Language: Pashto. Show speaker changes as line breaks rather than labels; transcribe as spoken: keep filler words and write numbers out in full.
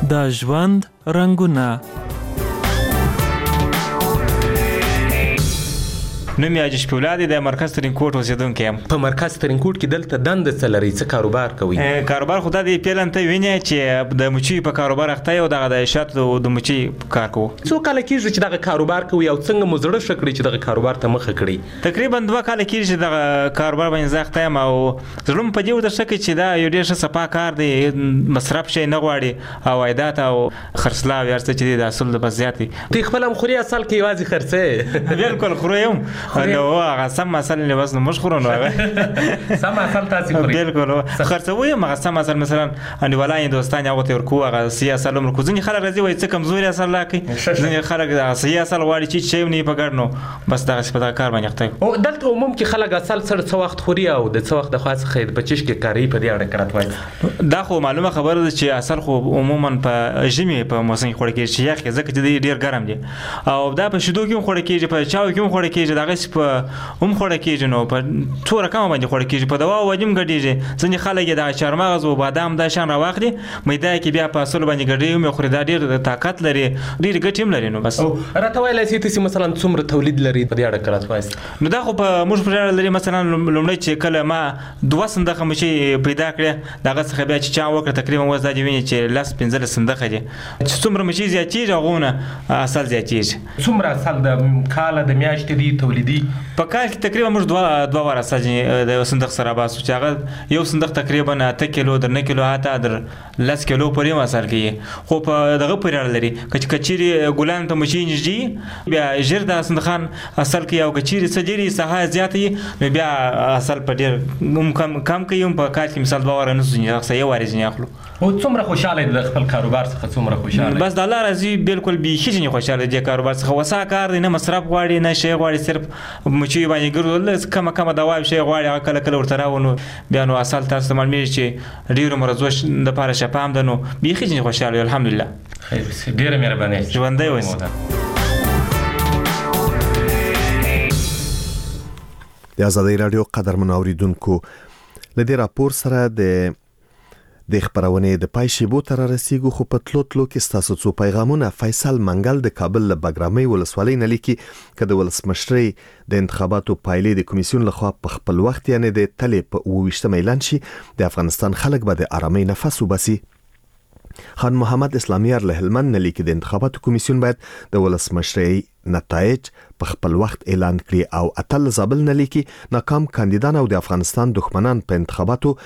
د ژوند رنګونه.
نوم یې حاجي شفیع الله دی، د مرکز ترینکوټ اوسېدونکی یم.
په مرکز ترینکوټ کې دلته دنده څه لرئ؟ څه کاروبار کوئ؟
کاروبار خو دا دی پیلن ته وینې چې د مچیو په کاروبار اخته یو دغه د شاتو د مچي کار کوو.
څو کاله کېږي چې دغه کاروبار کوئ او څنګه مو زړه ښه کړي چې دغه کاروبار ته مخه کړئ؟
تقریبا دوه کاله کېږي چې دغه کاروبار باندې زه اخته یم او زړه مې په دې ورته ښه کړي چې دا یو ډېر ښه صفا کار دی، مصرف شی نه غواړي او عایدات او خرڅلاو هر څه چې دی د اصل د بس زیات دي.
دوی خپل هم خوري اصل کې یوازې خرڅوي؟
بالکل خورو یم نو هغه سم اصل نه بس نو موږ خورو نو هغه
سم اصل تاسې خورئ؟
بالکل خرڅوو یم هغه سم اصل مثلا انډیوالان دوستان هغو ته ورکوو هغه صحیح اصل هم ورکوو. ځینې خلک راځي وایي څه کمزوري اصل راکړئ، ځینې خلک صحیح اصل غواړي چې شی نه یې په ګډ نو بس دغسې په دغه کار باندې اخته یم.
دلته عموم کې خلک اصل سره څه وخت خوري او د څه وخت د خوا څخه یې په چشت کې کاروي؟ په دې اړه کړه وایي.
دا خو معلومه خبره ده چې اصل خو عموما په ژمي په موسم کې خوړل کېږي چې یخ ځکه چې دی ډېر ګرم دی او دا په شیدو کې هم خوړل کېږي، په چاو کې هم خوړل کېږي، دغسې په هم خوړل کېږي نو په څو رقمه باندې خوړل کېږي. په دواو باندې هم ګډېږي. ځینې خلک یې دغه چارمغز او بادام دا شیان راواخلي میده کې بیا په اصلو باندې ګډوي هم یې خوري. دا ډېر طاقت لري، ډېرې ګټې هم لري. نو بس
راته ویلی سئ تاسې مثلا څومره تولید لرئ؟ په دې اړه که راته وایاست.
نو دا خو په موږ پورې اړه لري. مثلا لومړی چې کله ما دوه صندوقه مچۍ پیدا کړې دغه څخه بیا چې چا وکړه تقریبا اوس دا دې ویني چې لس پنځلس صندوقه دي. چې څومره مچۍ زیاتېږي هغونه اصل زیاتېږي.
څومره اصل د کاله د میاشتې دی تولیدي؟
په کال کې تقریبا موږ دوه دوه واره اصل د صندوق سره باسو چې هغه یو صندوق تقریبا اته کیلو در نه کیلو حتی در لس کیلو پورې هم اصل کوي. خو په دغه پورې اړه لري که چیرې ګلانو ته مچۍ نږدې بیا ژر د صندوقان اصل کوي او که چیرې څه ډېرې ساحه زیاته وي نو بیا اصل په ډېر هم کم کم کوي. هم په کال کې مثال دوه واره نه ځینې اخلو یو وارې ځینې اخلو.
او څومره خوشحاله دی د خپل کاروبار څخه؟ څومره خوشحاله؟
بس د الله راضي بالکل بیخي ځینې خوشحاله دی کاروبار څخه. وسا کار دی، نه مصرف غواړي نه شی غواړي، صرف مچیو باندې ګرځول کمه کمه دوا شی غواړي هغه کله کله ورته راوړو نو بیا نو اصل تاسو ته معلومېږي چې ډېرو مرضو دپاره شفا هم ده. نو بیخي ځینې خوشحاله یو الحمدلله.
خیر ډېره مهرباني،
ژوندی اوسئ.
د ازادۍ راډیو قدرمنو اوریدونکو له دې راپور سره د د خبرونې د پای شیبو تر رسیدو خو په تلو تلو کې ستاسو څو پیغامونه. فیصل منګل د کابل له بګرامۍ ولسوالۍ نه لیکي که د ولسمشرۍ د انتخاباتو پایلې د کمیسیون لخوا په خپل وخت یعنی د تلې په اووه ویشتمه اعلان شي د افغانستان خلک به د آرامۍ نفس وباسي. خان محمد اسلامیار له هلمند نه لیکي د انتخاباتو کمیسیون باید د ولسمشرۍ نتایج په خپل وخت اعلان کړي. او اتل زابل نه لیکي ناکام کاندیدان او د افغانستان دښمنان په انتخاباتو